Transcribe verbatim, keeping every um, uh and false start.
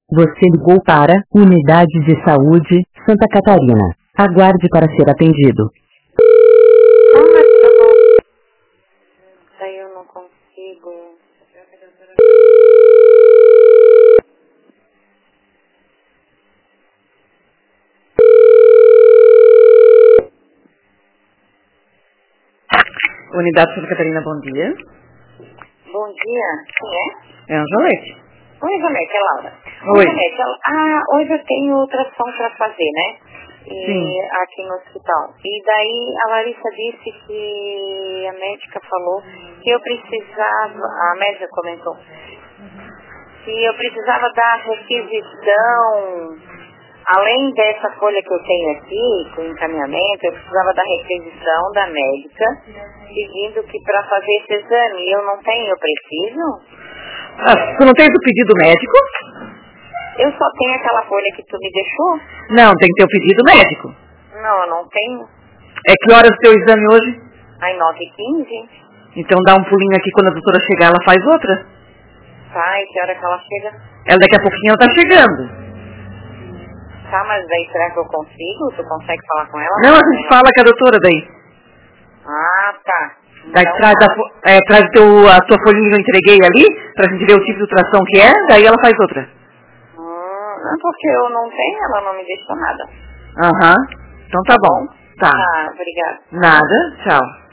Você ligou para Unidade de Saúde, Santa Catarina. Aguarde para ser atendido. Ah, mas eu não... Daí eu não consigo... Unidade Santa Catarina, bom dia. Bom dia, quem é? É Angelete. Oi, Janete, é Laura. Oi. Janete, ah, hoje eu tenho ultrassom para fazer, né? E, Sim. aqui no hospital. E daí a Larissa disse que a médica falou que eu precisava, a médica comentou, que eu precisava dar requisição, além dessa folha que eu tenho aqui, com encaminhamento, eu precisava da requisição da médica, pedindo que para fazer esse exame eu não tenho, eu preciso? Ah, tu não tens o pedido médico? Eu só tenho aquela folha que tu me deixou? Não, tem que ter o pedido médico. Não, eu não tenho. É que horas o teu exame hoje? Aí nove e quinze. Então dá um pulinho aqui, quando a doutora chegar ela faz outra. Tá, e que hora que ela chega? Ela daqui a pouquinho ela tá chegando. Tá, mas daí será que eu consigo? Tu consegue falar com ela? Não, a gente fala com a doutora daí. Ah, tá. Daí Então, traz, a, fo- é, traz o teu, a tua folhinha que eu entreguei ali, pra gente ver o tipo de ultrassom que é, daí ela faz outra. hum, não, porque eu não tenho, ela não me deixou nada. Aham. Então tá, Tá bom. bom? Tá. Tá, obrigada. Nada. Tchau.